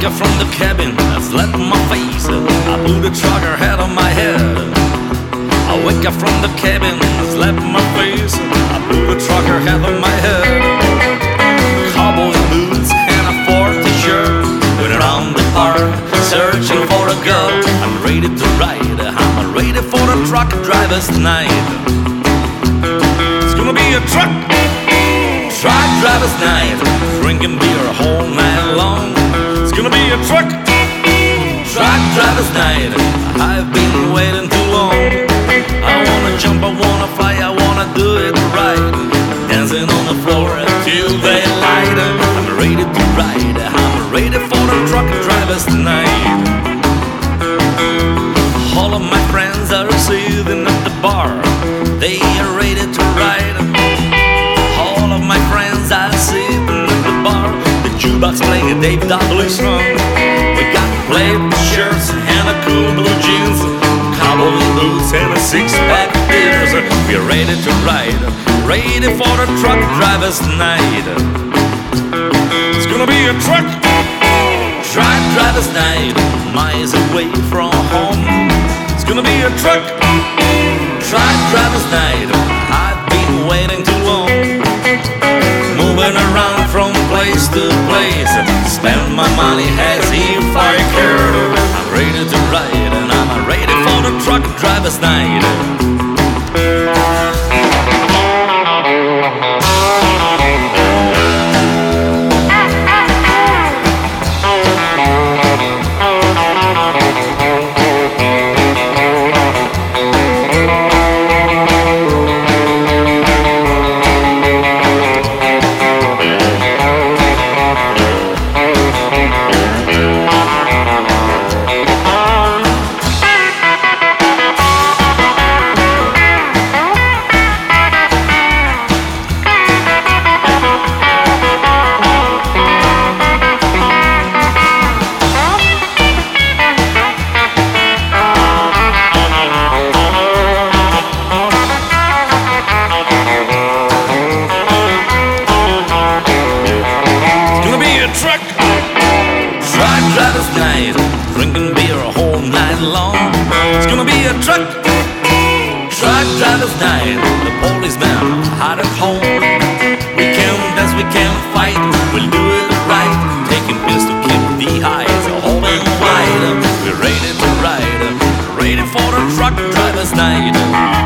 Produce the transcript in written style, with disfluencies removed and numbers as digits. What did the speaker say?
up from the cabin, I slapped my face, I blew the trucker head on my head. I wake up from the cabin, I slapped my face, I blew the trucker head on my head. Cowboy boots and a 40 shirt, went around the park, searching for a girl. I'm ready to ride, I'm ready for a truck driver's night. It's gonna be a truck driver's night, drinking beer whole night long. It's gonna be a truck driver's night, I've been waiting too long. I wanna jump, I wanna fly, I wanna do it right, dancing on the floor till daylight. I'm ready to ride, I'm ready for the truck driver's night. All of my friends are sitting at the bar, they are ready to ride. All of my friends are sitting at the bar, the jukebox playing a Dave W. song. We got plaid shirts and a cool blue jeans, cowboy boots and a six-pack of beers. We're ready to ride, ready for the truck driver's night. It's gonna be a truck driver's night, miles away from home. It's gonna be a truck driver's night, I've been waiting too long. Moving around from place to place, spend my money as if I cared. I'm ready to ride and I'm ready for the truck driver's night. Truck driver's night, drinking beer a whole night long. It's gonna be a truck driver's night, the policeman hot at home. We can dance, we can fight, we'll do it right, taking pills to keep the eyes holding wide. We're ready to ride, ready for the truck driver's night.